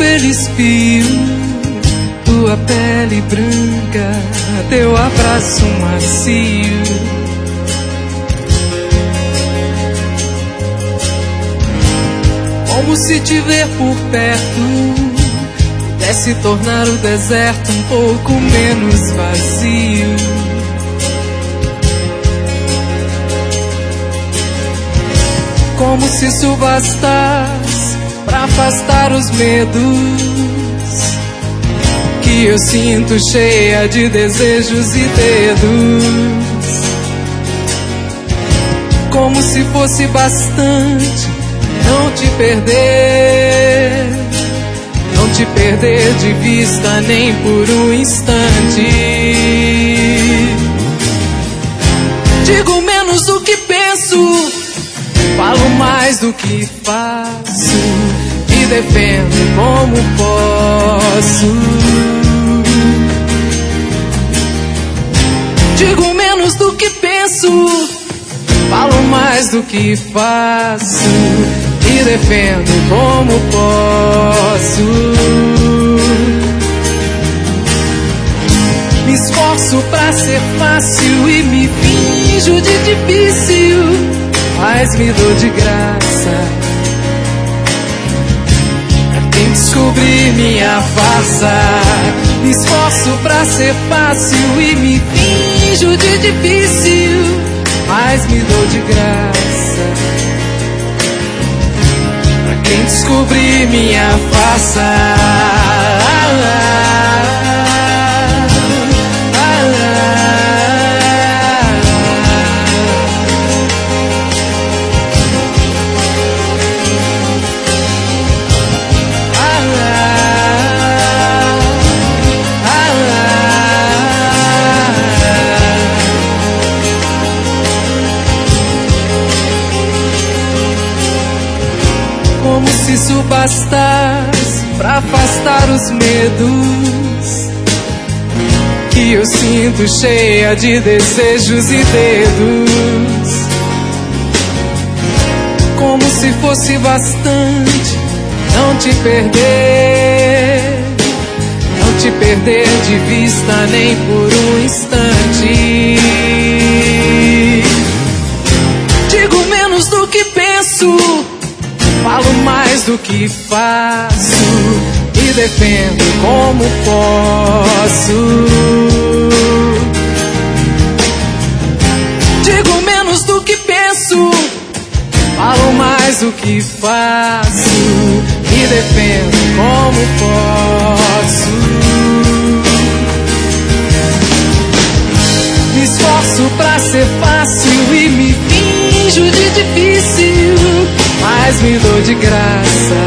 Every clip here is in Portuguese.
espelho espio tua pele branca, teu abraço macio. Como se te ver por perto pudesse tornar o deserto um pouco menos vazio. Como se isso bastasse pra afastar os medos que eu sinto, cheia de desejos e dedos. Como se fosse bastante não te perder, não te perder de vista nem por um instante. Digo menos do que penso, falo mais do que faço, me defendo como posso. Digo menos do que penso, falo mais do que faço, me defendo como posso. Me esforço pra ser fácil e me finjo de difícil, mas me dou de graça pra quem descobrir minha farsa. Me esforço pra ser fácil e me finjo de difícil, mas me dou de graça pra quem descobrir minha farsa. Como se isso bastasse pra afastar os medos que eu sinto, cheia de desejos e dedos. Como se fosse bastante não te perder, não te perder de vista nem por um instante. Digo menos do que penso, falo mais do que faço, me defendo como posso. Digo menos do que penso, falo mais do que faço, me defendo como posso. Me esforço pra ser fácil e me finjo de difícil, mas me dou de graça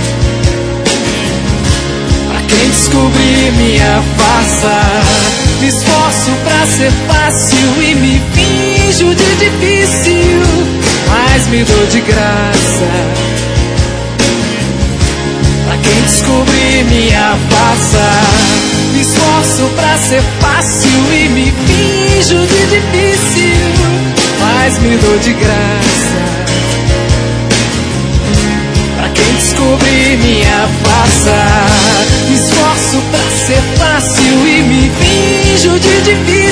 pra quem descobrir minha farsa. Me esforço pra ser fácil e me finjo de difícil, mas me dou de graça pra quem descobrir minha farsa. Me esforço pra ser fácil e me finjo de difícil, mas me dou de graça pra quem descobrir minha farsa. Me esforço pra ser fácil e me finjo de difícil,